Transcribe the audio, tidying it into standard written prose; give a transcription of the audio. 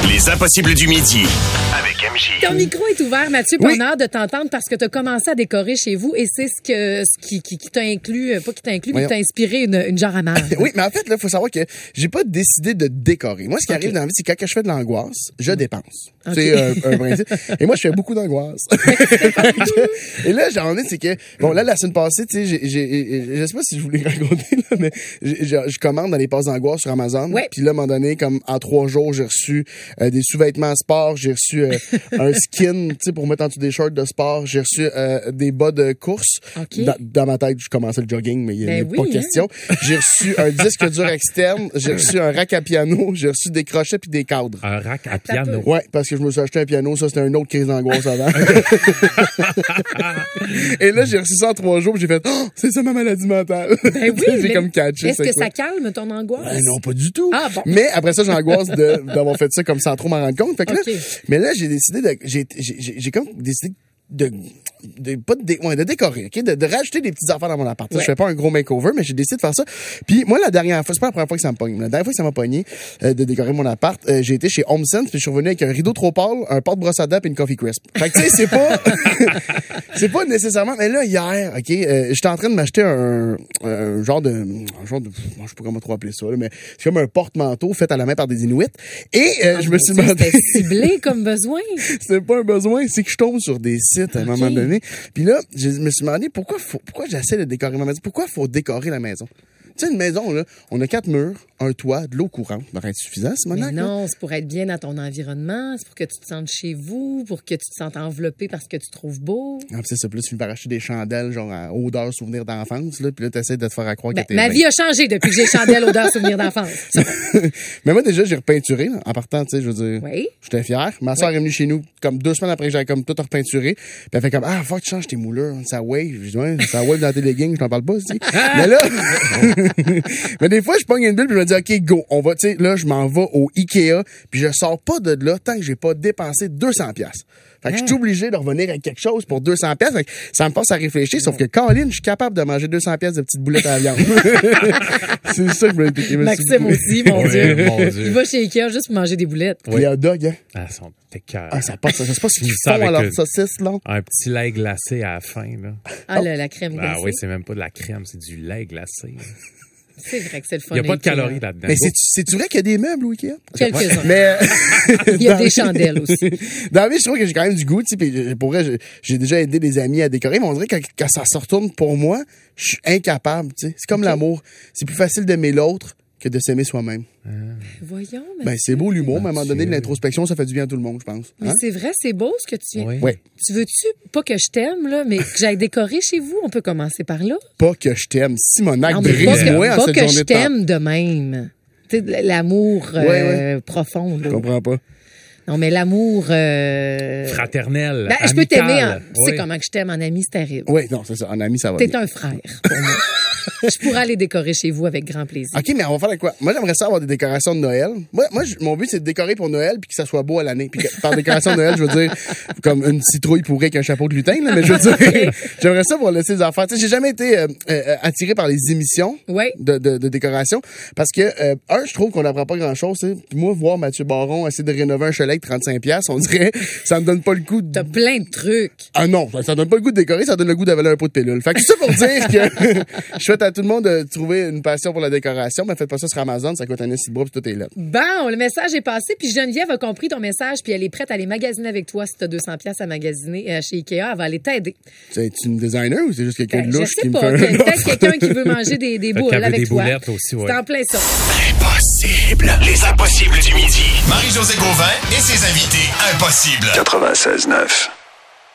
Les impossibles du midi. Avec MJ. Ton micro est ouvert, Mathieu, puis on a hâte de t'entendre parce que tu as commencé à décorer chez vous et c'est ce qui t'a inclus, pas qui t'a inclus, mais qui t'a inspiré une genre à marre. Oui, mais en fait, là, il faut savoir que j'ai pas décidé de décorer. Moi, ce qui arrive dans la vie, c'est que quand je fais de l'angoisse, je dépense. C'est un principe. Et moi, je fais beaucoup d'angoisse. Et là, j'en ai, c'est que, bon, là, la semaine passée, tu sais, je sais pas si je voulais raconter, là, mais je commande dans les passes d'angoisse sur Amazon. Ouais. Puis là, à un moment donné, comme en 3 jours, j'ai reçu des sous-vêtements sport, j'ai reçu un skin, tu sais, pour mettre en dessous des shorts de sport, j'ai reçu des bas de course. Okay. Dans ma tête, je commençais le jogging, mais il n'y a pas question. J'ai reçu un disque dur externe, j'ai reçu un rack à piano, j'ai reçu des crochets puis des cadres. Un rack à piano. Ouais, parce que je me suis acheté un piano, ça c'était une autre crise d'angoisse avant. Et là, j'ai reçu ça en 3 jours, puis j'ai fait c'est ça ma maladie mentale. Ben oui, j'ai comme catché. Est-ce que ça calme ton angoisse? Ben non, pas du tout. Ah bon. Mais après ça, j'angoisse d'avoir fait ça comme sans trop m'en rendre compte. Fait que là, mais là, j'ai décidé j'ai comme décidé de décorer, OK? De rajouter des petites affaires dans mon appart. Ouais. Je fais pas un gros makeover, mais j'ai décidé de faire ça. Puis moi, la dernière fois, c'est pas la première fois que ça me pogne. La dernière fois que ça m'a pogné de décorer mon appart, j'ai été chez HomeSense, puis je suis revenu avec un rideau trop pâle, un porte-brosse à dents et une Coffee Crisp. Fait que tu sais, c'est pas c'est pas nécessairement, mais là hier, OK, j'étais en train de m'acheter un genre de je sais pas comment trop appeler ça là, mais c'est comme un porte-manteau fait à la main par des Inuits et je me suis demandé c'était ciblé comme besoin. C'était pas un besoin, c'est que je tombe sur des sites à un moment donné. Puis là, je me suis demandé pourquoi j'essaie de décorer ma maison. Pourquoi faut décorer la maison? Tu sais, une maison, là, on a 4 murs, un toit, de l'eau courante. Ça devrait être suffisant, Simonac. Mais non, c'est pour être bien dans ton environnement, c'est pour que tu te sentes chez vous, pour que tu te sentes enveloppé parce que tu trouves beau. Ah, c'est ça. Plus tu finis par acheter des chandelles, genre à odeur, souvenir d'enfance, là. Puis là, t'essaies de te faire croire que t'es ma vie a changé depuis que j'ai chandelle, odeur, souvenir d'enfance. Mais moi, déjà, j'ai repeinturé, là, en partant, tu sais, je veux dire. Oui. J'étais fier. Ma soeur est venue chez nous, comme 2 semaines après que j'avais comme tout repeinturé. Puis elle fait comme, faut que tu changes tes moulures. Ça wave. Je dis, ouais, ça wave dans tes leggings, je t'en parle pas, aussi. Mais là, mais des fois, je pogne une bulle puis je me dis, OK, go, on va, tu sais, là, je m'en vais au Ikea puis je sors pas de là tant que j'ai pas dépensé 200$. Fait que je suis obligé de revenir avec quelque chose pour 200$. Fait que ça me force à réfléchir, sauf que, Caroline, je suis capable de manger 200$ de petites boulettes à la viande. C'est ça que je me dis. Maxime aussi, mon Dieu. Il va chez Ikea juste pour manger des boulettes. Les hot dogs, hein? Ah, sont écœurs. Ah, ça passe, ça se passe qu'ils font à leur saucisse, là. Un petit lait glacé à la fin, là. Ah, la crème glacée. Ah oui, c'est même pas de la crème, c'est du lait glacé. C'est vrai que c'est le fun. Il n'y a pas de calories là-dedans. Mais c'est-tu vrai qu'il y a des meubles au Ikea? Quelques-uns. Mais il y a des chandelles aussi. Dans la vie, je trouve que j'ai quand même du goût, tu sais, puis pour vrai, j'ai déjà aidé des amis à décorer, mais on dirait que quand ça se retourne pour moi, je suis incapable, tu sais. C'est comme l'amour. C'est plus facile d'aimer l'autre que de s'aimer soi-même. Voyons, ben c'est beau l'humour, mais à un moment donné, de l'introspection, ça fait du bien à tout le monde, je pense. Mais c'est vrai, c'est beau ce que tu viens. Oui. Tu veux-tu, pas que je t'aime, là, mais que j'aille décorer chez vous? On peut commencer par là. Pas que je t'aime. Simonac, non, brise-moi en cette journée de temps. Pas que je t'aime de même. Tu sais, l'amour profond. Je comprends pas. Non, mais l'amour... fraternel, ben, je peux t'aimer. Tu sais comment que je t'aime en ami, c'est terrible. Oui, non, c'est ça. En ami, ça va T'es bien. un frère pour moi. Je pourrais aller décorer chez vous avec grand plaisir. OK, mais on va faire avec quoi? Moi, j'aimerais ça avoir des décorations de Noël. Moi, mon but, c'est de décorer pour Noël puis que ça soit beau à l'année. Puis par décoration de Noël, je veux dire, comme une citrouille pourrie avec un chapeau de lutin, là, mais je veux dire, j'aimerais ça pour laisser les affaires. Tu sais, j'ai jamais été attiré par les émissions de décoration parce que, je trouve qu'on n'apprend pas grand-chose. Puis moi, voir Mathieu Baron essayer de rénover un chalet avec 35$, on dirait, ça me donne pas le goût de... T'as plein de trucs. Ah non, ça donne pas le goût de décorer, ça donne le goût d'avaler un pot de pilule. Fait que c'est ça pour dire que je souhaite à tout le monde de trouver une passion pour la décoration, mais faites pas ça sur Amazon, ça coûte un esti de bras puis tout est là. Bon, le message est passé, puis Geneviève a compris ton message, puis elle est prête à aller magasiner avec toi si t'as 200$ à magasiner chez Ikea, elle va aller t'aider. C'est une designer ou c'est juste quelqu'un de louche qui me fait peut-être quelqu'un qui veut manger des boules avec toi. Aussi, ouais. C'est en plein ça. Impossible. Les impossibles du midi. Marie-Josée Gauvin et ses invités impossibles. 96.9.